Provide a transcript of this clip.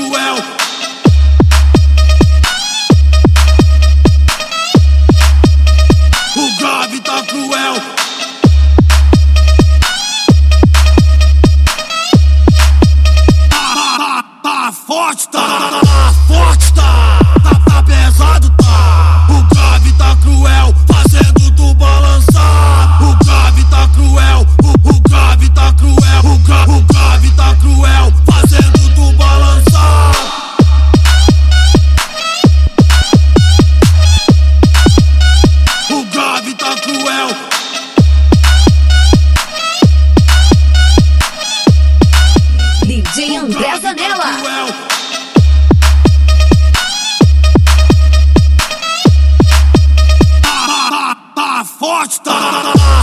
cruel. O grave tá cruel. Tá forte, tá forte, tá pesado, tá. O grave tá cruel, fazendo tu balançar. O grave tá cruel, o grave tá cruel. O grave tá cruel, fazendo tu balançar. O grave tá cruel. DJ André Zanella. Tá forte, tá